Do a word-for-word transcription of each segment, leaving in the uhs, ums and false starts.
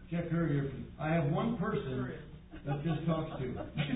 Check her ear. I have one person that this talks to.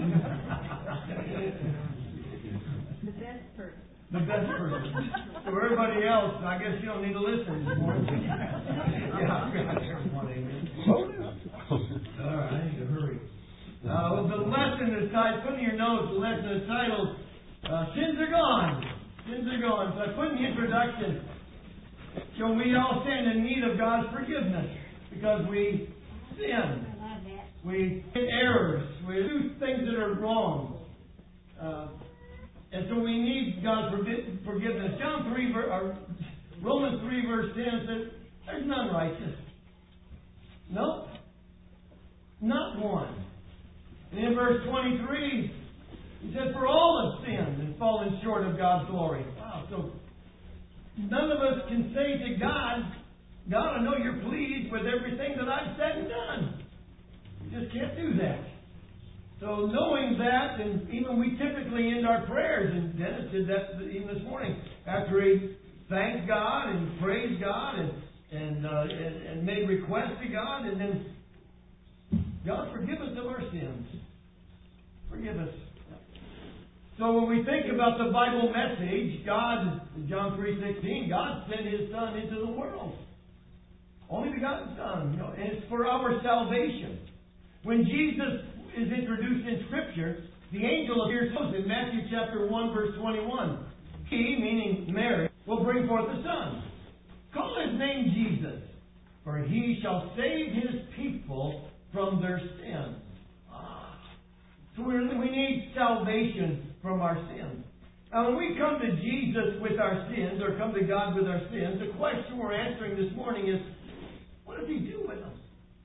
The best person. The best person. So everybody else, I guess you don't need to listen this morning. Yeah, I've got everyone, amen. All right, I need to hurry. Uh, well, the lesson is titled, put in your notes, the lesson is titled, uh, Sins Are Gone. Sins Are Gone. So I put in the introduction, you know, we all stand in need of God's forgiveness because we sin. We commit errors. We do things that are wrong. Uh, and so we need God's forgiveness. John three, or Romans three, verse ten says, there's none righteous. Nope. Not one. And in verse twenty-three, he said, for all have sinned and fallen short of God's glory. Wow, so none of us can say to God, God, I know you're pleased with everything that I've said and done. You just can't do that. So knowing that, and even we typically end our prayers, and Dennis did that even this morning, after he thanked God and praised God and and, uh, and, and made requests to God, and then, God, forgive us of our sins. Forgive us. So when we think about the Bible message, God, John three sixteen, God sent His Son into the world. Only begotten Son. You know, and it's for our salvation. When Jesus is introduced in Scripture, the angel appears in Matthew chapter one, verse twenty-one. He, meaning Mary, will bring forth a son. Call His name Jesus, for He shall save His people from their sins. Ah. So we we need salvation from our sins. Now when we come to Jesus with our sins, or come to God with our sins, the question we're answering this morning is, what does He do with them?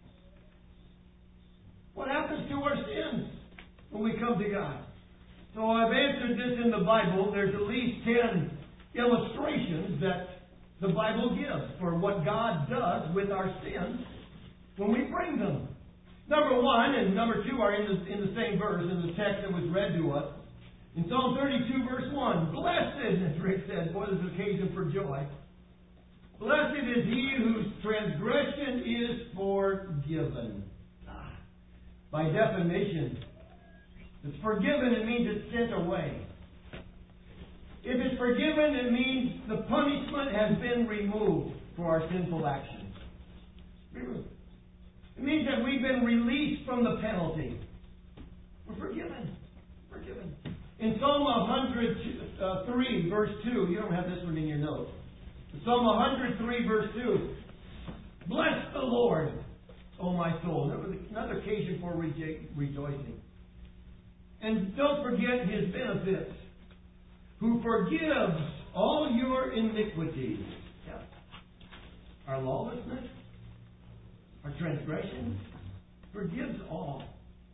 What happens to our sins when we come to God? So I've answered this in the Bible. There's at least ten illustrations that the Bible gives for what God does with our sins when we bring them. Number one and number two are in the, in the same verse, in the text that was read to us. In Psalm thirty-two, verse one, blessed, as Rick said, boy, this is occasion for joy. Blessed is he whose transgression is forgiven. Ah. By definition, it's forgiven, it means it's sent away. If it's forgiven, it means the punishment has been removed for our sinful actions. Removed. It means that we've been released from the penalty. We're forgiven. Forgiven. In Psalm one hundred three, verse two, you don't have this one in your notes. Psalm one hundred three, verse two. Bless the Lord, O my soul. Another occasion for rejo- rejoicing. And don't forget His benefits. Who forgives all your iniquities. Yeah. Our lawlessness, our transgressions, forgives all.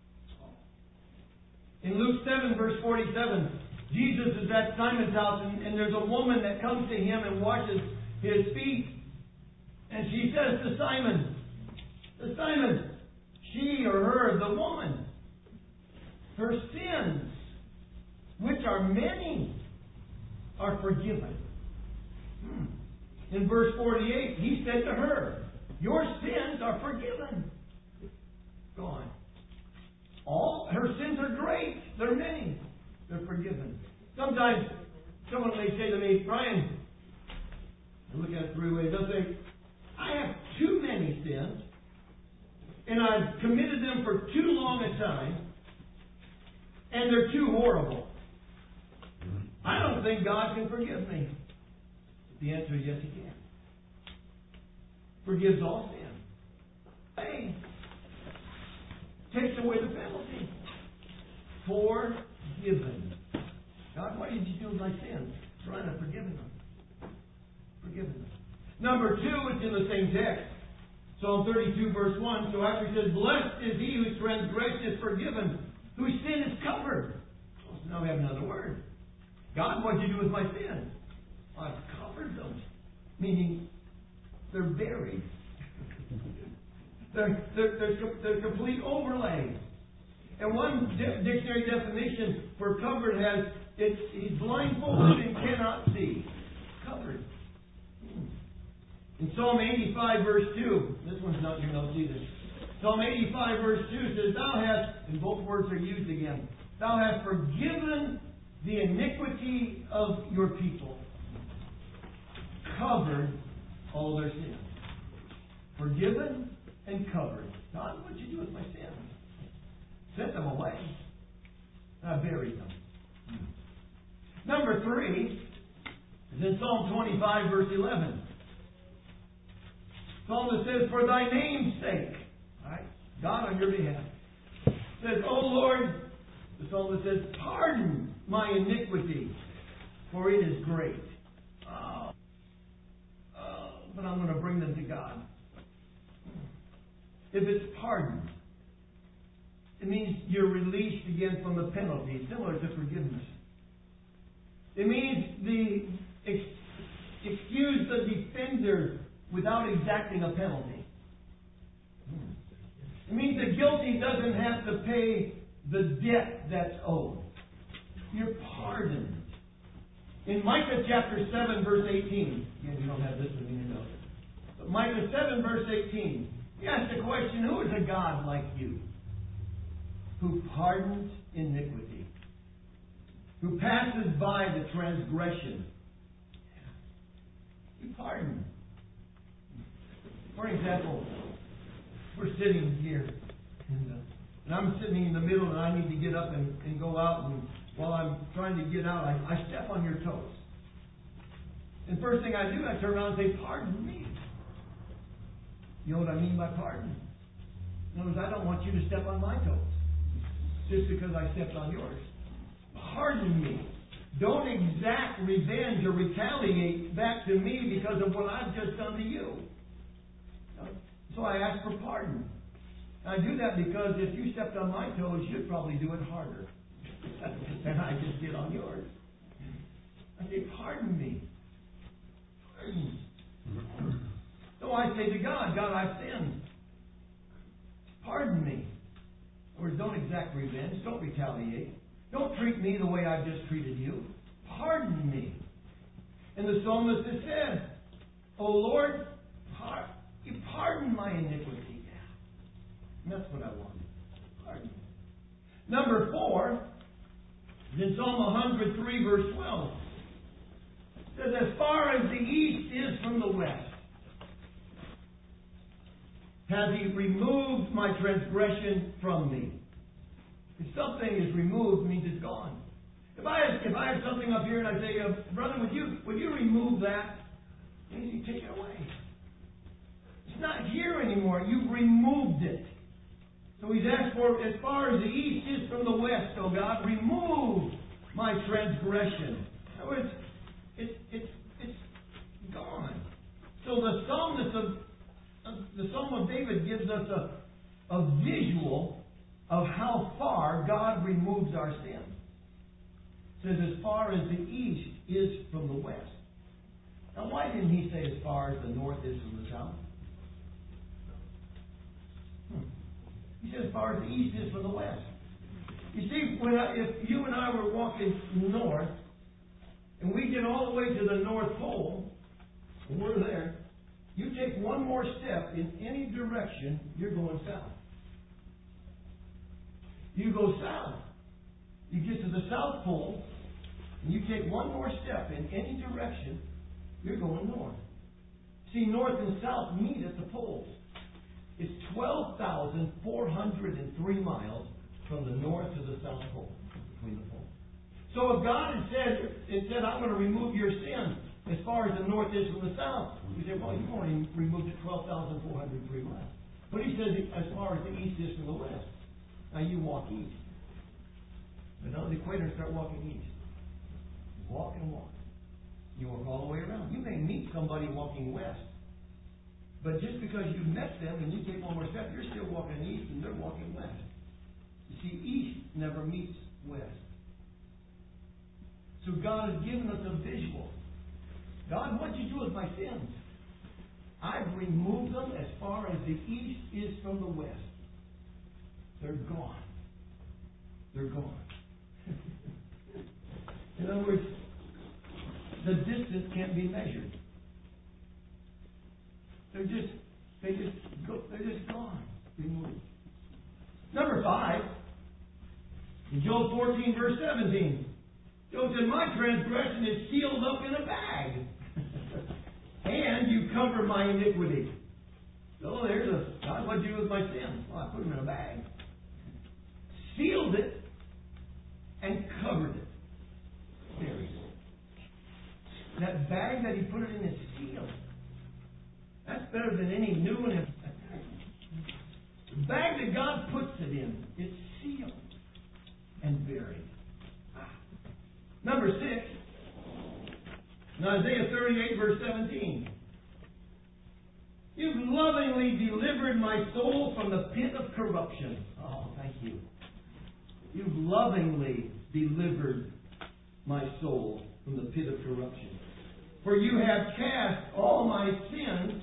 In Luke seven, verse forty-seven, Jesus is at Simon's house, and, and there's a woman that comes to Him and washes His feet. And she says to Simon, to Simon, she or her, the woman, her sins, which are many, are forgiven. Hmm. In verse forty-eight, He said to her, your sins are forgiven. Gone. All her sins are great. They're many. They're forgiven. Sometimes someone may say to me, Brian, I look at it three ways. They'll say, I have too many sins, and I've committed them for too long a time, and they're too horrible. I don't think God can forgive me. The answer is yes, He can. Forgives all sin. Hey, takes away the penalty. Forgiven. God, what did you do with my sins? Trying to forgive them. Forgiven them. Number two, it's in the same text. Psalm thirty-two, verse one. So after He says, blessed is he whose transgression is forgiven, whose sin is covered. So now we have another word. God, what did you do with my sins? I've covered them. Meaning, they're buried. they're, they're, they're, they're complete overlay. And one di- dictionary definition for covered has, it's, he's blindfolded and cannot see. Covered. In Psalm eighty-five, verse two, this one's not in your notes either. Psalm eighty-five verse two says, Thou hast, and both words are used again, Thou hast forgiven the iniquity of your people, covered all their sins. Forgiven and covered. God, what'd you do with my sins? Sent them away. I buried them. Number three is in Psalm twenty-five verse eleven. Psalmist says, For thy name's sake. Right? God on your behalf. Says, O Lord, the psalmist says, pardon my iniquity, for it is great. Oh, oh, but I'm going to bring them to God. If it's pardoned, it means you're released again from the penalty, similar to forgiveness. It means the ex- excuse the defender without exacting a penalty. It means the guilty doesn't have to pay the debt that's owed. You're pardoned. In Micah chapter seven, verse eighteen, again, you don't have this one in your notes, but Micah seven, verse eighteen, he asked the question, who is a God like you, who pardons iniquity, who passes by the transgression? You pardon. For example, we're sitting here, and, uh, and I'm sitting in the middle, and I need to get up and, and go out, and while I'm trying to get out, I, I step on your toes. And first thing I do, I turn around and say, pardon me. You know what I mean by pardon? In other words, I don't want you to step on my toes just because I stepped on yours. Pardon me. Don't exact revenge or retaliate back to me because of what I've just done to you. So I ask for pardon. I do that because if you stepped on my toes, you'd probably do it harder than I just did on yours. I say, pardon me. Pardon. So I say to God, God, I've sinned. Pardon me. Or don't exact revenge. Don't retaliate. Don't treat me the way I've just treated you. Pardon me. And the psalmist has said, O Lord, pardon. You pardon my iniquity. And that's what I want. Pardon. Number four is in Psalm one hundred three, verse twelve. It says, as far as the east is from the west, has He removed my transgression from me. If something is removed, means it's gone. If I have, if I have something up here and I say, uh, brother, would you would you remove that? It means you take it away. It's not here anymore. You've removed it. So He's asked for, as far as the east is from the west, oh God, remove my transgression. In other words, it's it's it's gone. So the psalmist of uh, the Psalm of David gives us a a visual of how far God removes our sin. It says, as far as the east is from the west. Now, why didn't He say as far as the north is from the south? He says, as far as the east is from the west. You see, when I, if you and I were walking north, and we get all the way to the North Pole, and we're there, you take one more step in any direction, you're going south. You go south. You get to the South Pole, and you take one more step in any direction, you're going north. See, north and south meet at the poles. It's twelve thousand four hundred three miles from the north to the south pole, between the poles. So if God had said, it said, I'm going to remove your sin as far as the north is from the south, you say, well, you've only removed it twelve thousand four hundred three miles. But He says, as far as the east is from the west. Now you walk east. But on the equator, start walking east. Walk and walk. You walk all the way around. You may meet somebody walking west. But just because you met them and you take one more step, you're still walking east and they're walking west. You see, east never meets west. So God has given us a visual. God, what'd you do with my sins? I've removed them as far as the east is from the west. They're gone. They're gone. In other words, the distance can't be measured. They're just, they just go, they're just gone. Removed. In Job fourteen, verse seventeen, Job said, my transgression is sealed up in a bag, and you cover my iniquity. So there's a, God, what'd you do with my sin? Well, I put them in a bag. Sealed it, and covered it. Buried it. That bag that He put it in is sealed. That's better than any new one. The bag that God puts it in, it's sealed and buried. Number six, in Isaiah thirty-eight, verse seventeen. You've lovingly delivered my soul from the pit of corruption. Oh, thank you. You've lovingly delivered my soul from the pit of corruption. For you have cast all my sins.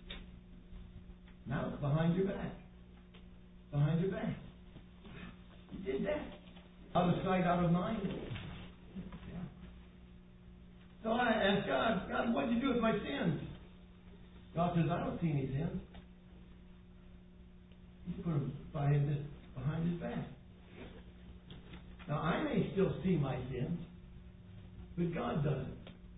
Now it's behind your back. Behind your back. You did that. Out of sight, out of mind. Yeah. So I asked God, God, what did you do with my sins? God says, I don't see any sins. He put them behind his, behind his back. Now I may still see my sins, but God doesn't.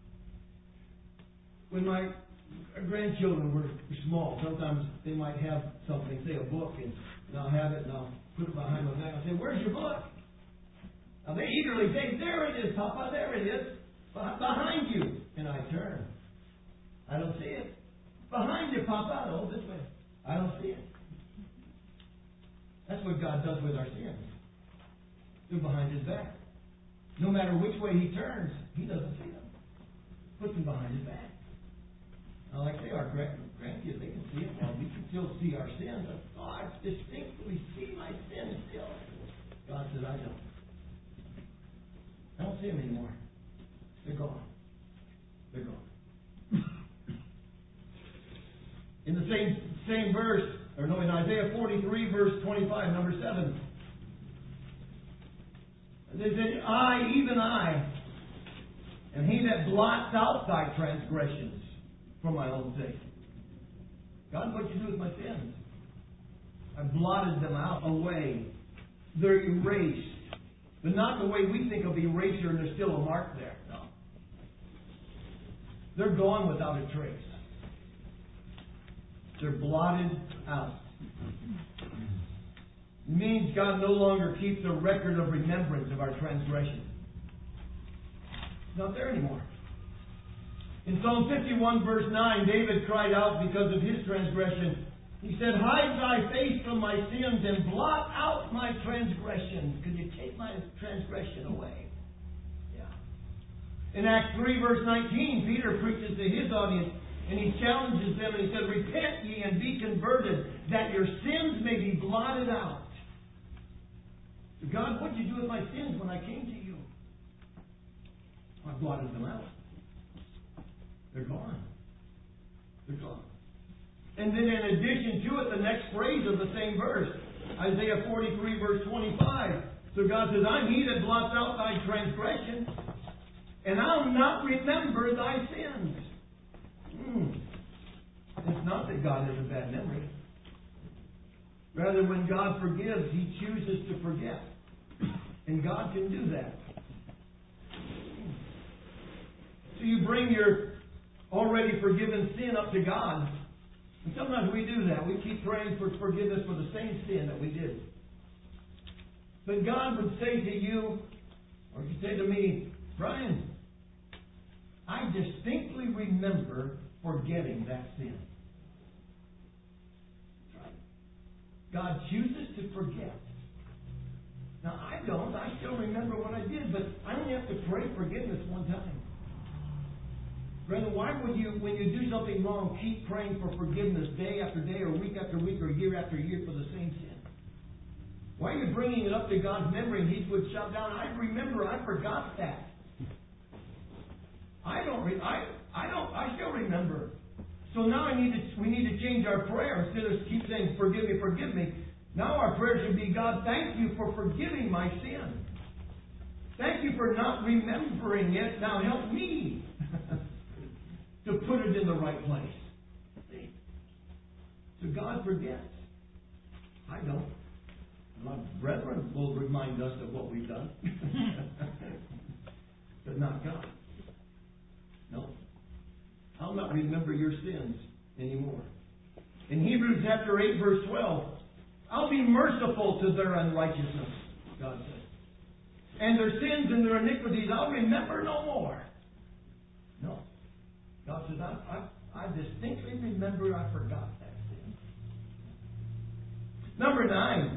When my grandchildren were small, sometimes they might have something, say a book, and, and I'll have it and I'll put it behind my back. I'll say, where's your book? Now they eagerly say, there it is, Papa, there it is, behind you. And I turn. I don't see it. Behind you, Papa. Oh, this way. I don't see it. That's what God does with our sins. They're behind His back. No matter which way He turns, He doesn't see them. Puts them behind His back. Now, like I say, our grand- grandkids, they can see it now. We can still see our sins. Oh, I distinctly see my sins still. God said, I don't. I don't see them anymore. They're gone. They're gone. In the same same verse, or no, in Isaiah forty-three, verse twenty-five, number seven, they said, I, even I, am He that blots out thy transgressions for my own sake. God, what did you do with my sins? I blotted them out away. They're erased. But not the way we think of erasure and there's still a mark there. No. They're gone without a trace. They're blotted out. It means God no longer keeps a record of remembrance of our transgression. It's not there anymore. In Psalm fifty-one, verse nine, David cried out because of his transgression. He said, hide thy face from my sins and blot out my transgressions. Could you take my transgression away? Yeah. In Acts three, verse nineteen, Peter preaches to his audience and he challenges them and he said, repent ye and be converted, that your sins may be blotted out. God, what did you do with my sins when I came to you? I blotted them out. They're gone. They're gone. And then in addition to it, the next phrase of the same verse, Isaiah forty-three, verse twenty-five. So God says, I'm He that blots out thy transgression, and I'll not remember thy sins. Hmm. It's not that God has a bad memory. Rather, when God forgives, He chooses to forget. And God can do that. So you bring your already forgiven sin up to God. And sometimes we do that. We keep praying for forgiveness for the same sin that we did. But God would say to you, or He say to me, Brian, I distinctly remember forgetting that sin. That's right. God chooses to forget. Now I don't. I still remember what I did, but I only have to pray forgiveness one time. Brother, why would you, when you do something wrong, keep praying for forgiveness day after day or week after week or year after year for the same sin? Why are you bringing it up to God's memory and He would shout down, I remember, I forgot that. I don't, re- I, I don't, I still remember. So now I need to, we need to change our prayer. Instead of keep saying, forgive me, forgive me. Now our prayer should be, God, thank you for forgiving my sin. Thank you for not remembering it. Now help me to put it in the right place. See? So God forgets. I don't. My brethren will remind us of what we've done. But not God. No. I'll not remember your sins anymore. In Hebrews chapter eight, verse twelve, I'll be merciful to their unrighteousness, God says. And their sins and their iniquities I'll remember no more. No. God says, I, I, I distinctly remember I forgot that sin. Number nine.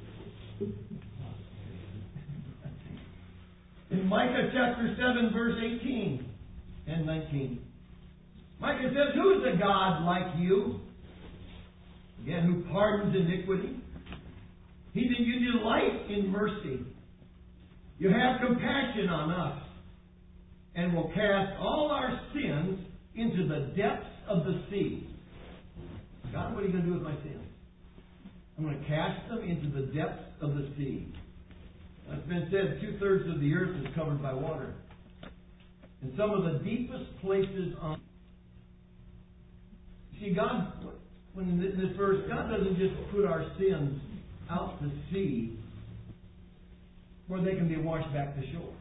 In Micah chapter seven, verse eighteen and nineteen. Micah says, who is a God like you? Again, who pardons iniquity. He that you delight in mercy. You have compassion on us, and will cast all our sins into the depths of the sea. God, what are you going to do with my sins? I'm going to cast them into the depths of the sea. It's been said two-thirds of the earth is covered by water. In some of the deepest places on... See, God, when in this verse, God doesn't just put our sins out to sea where they can be washed back to shore.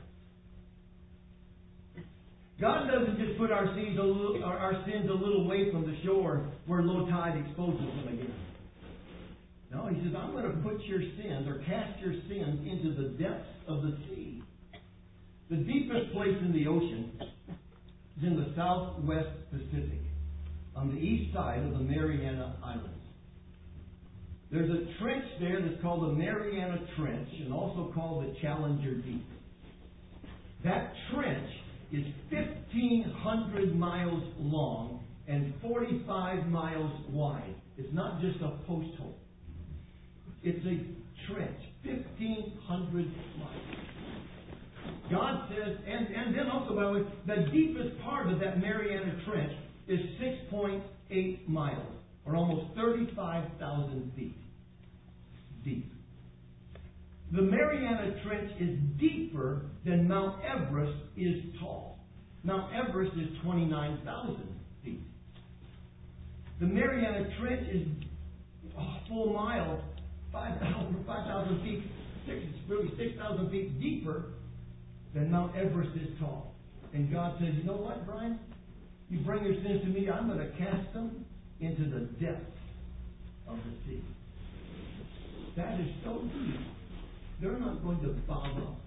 God doesn't just put our sins a little, our sins a little way from the shore where low tide exposes them again. No, He says, I'm going to put your sins, or cast your sins, into the depths of the sea. The deepest place in the ocean is in the southwest Pacific, on the east side of the Mariana Islands. There's a trench there that's called the Mariana Trench, and also called the Challenger Deep. That trench is fifteen hundred miles long and forty-five miles wide. It's not just a post hole. It's a trench, fifteen hundred miles. God says, and, and then also, by the way, the deepest part of that Mariana Trench is six point eight miles, or almost thirty-five thousand feet deep. The Mariana Trench is deeper than Mount Everest is tall. Mount Everest is twenty-nine thousand feet. The Mariana Trench is a full mile, five thousand feet, six, really six thousand feet deeper than Mount Everest is tall. And God says, you know what, Brian? You bring your sins to me, I'm going to cast them into the depths of the sea. That is so deep. They're not going to bob up.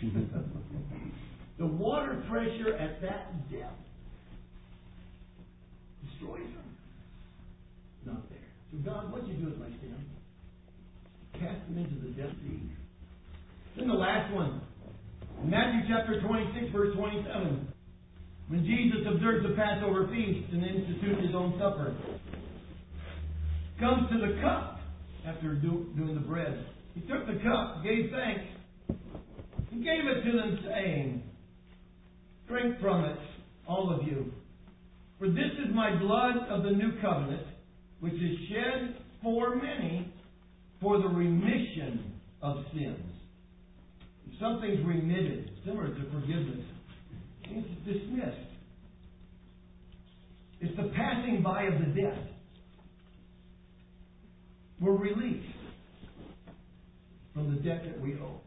The water pressure at that depth destroys them. Not there. So God, what'd you do with my sin? Cast them into the depth sea. Then the last one. Matthew chapter twenty-six, verse twenty-seven. When Jesus observes the Passover feast and institutes His own supper, comes to the cup after do, doing the bread. He took the cup, gave thanks, and gave it to them, saying, drink from it, all of you. For this is my blood of the new covenant, which is shed for many for the remission of sins. If something's remitted, similar to forgiveness, it's dismissed. It's the passing by of the debt. We're released from the debt that we owe.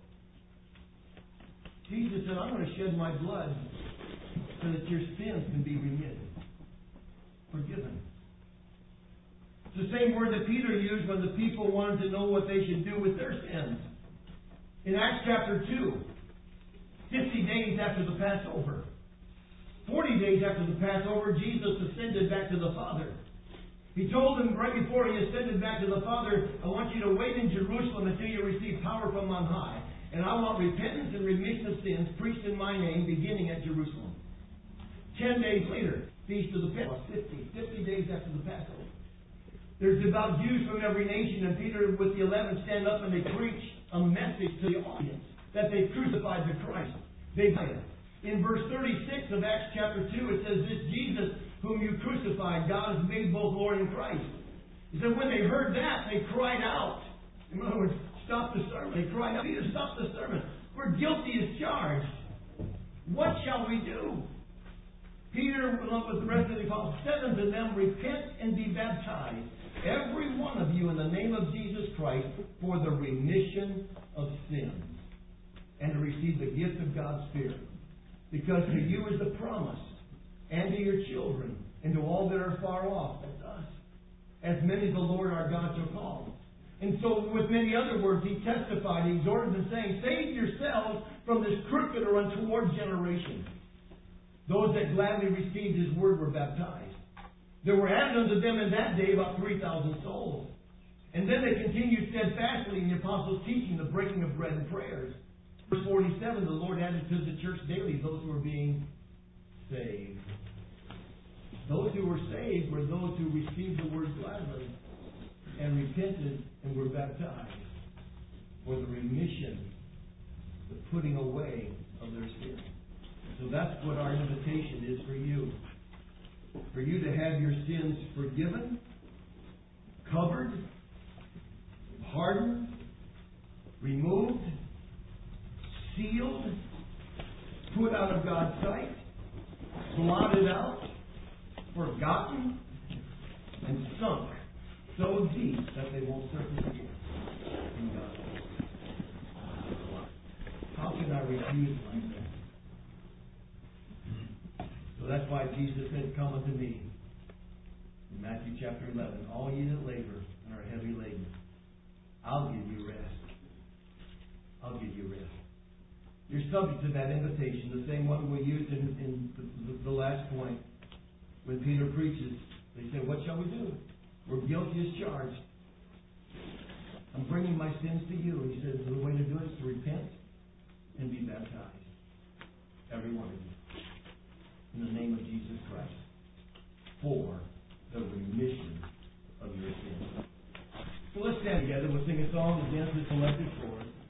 Jesus said, I'm going to shed my blood so that your sins can be remitted, forgiven. It's the same word that Peter used when the people wanted to know what they should do with their sins. In Acts chapter two, fifty days after the Passover, forty days after the Passover, Jesus ascended back to the Father. He told them right before He ascended back to the Father, I want you to wait in Jerusalem until you receive power from on high. And I want repentance and remission of sins preached in my name, beginning at Jerusalem. Ten days later, Feast of the Pentecost, fifty, fifty days after the Passover. There's devout Jews from every nation, and Peter with the eleven stand up and they preach a message to the audience that they've crucified the Christ. They died. In verse thirty-six of Acts chapter two, it says, this Jesus whom you crucified, God has made both Lord and Christ. He said, when they heard that, they cried out. In other words, stop the sermon. They cried out, Peter, stop the sermon. We're guilty as charged. What shall we do? Peter, along with the rest of the apostles, said unto them, repent and be baptized, every one of you, in the name of Jesus Christ for the remission of sins, and to receive the gift of God's Spirit. Because to you is the promise, and to your children, and to all that are far off, that's us, as many as the Lord our God shall call. And so, with many other words, he testified, he exhorted them, saying, save yourselves from this crooked or untoward generation. Those that gladly received his word were baptized. There were added unto them in that day about three thousand souls. And then they continued steadfastly in the apostles' teaching, the breaking of bread and prayers. Verse forty-seven, the Lord added to the church daily those who were being saved. Those who were saved were those who received the word gladly and repented and were baptized for the remission, the putting away of their sin. So that's what our invitation is for you. For you to have your sins forgiven, covered, pardoned, removed, sealed, put out of God's sight, blotted out, forgotten, and sunk so deep that they won't surface again in God's sight. How can I refuse like that? So that's why Jesus said, come unto me. In Matthew chapter eleven, all ye that labor and are heavy laden, I'll give you rest. I'll give you rest. You're subject to that invitation, the same one we used in, in the, the, the last point. When Peter preaches, they say, what shall we do? We're guilty as charged. I'm bringing my sins to you. And he says, the way to do it is to repent and be baptized. Every one of you. In the name of Jesus Christ. For the remission of your sins. So let's stand together. We'll sing a song against this electric chorus.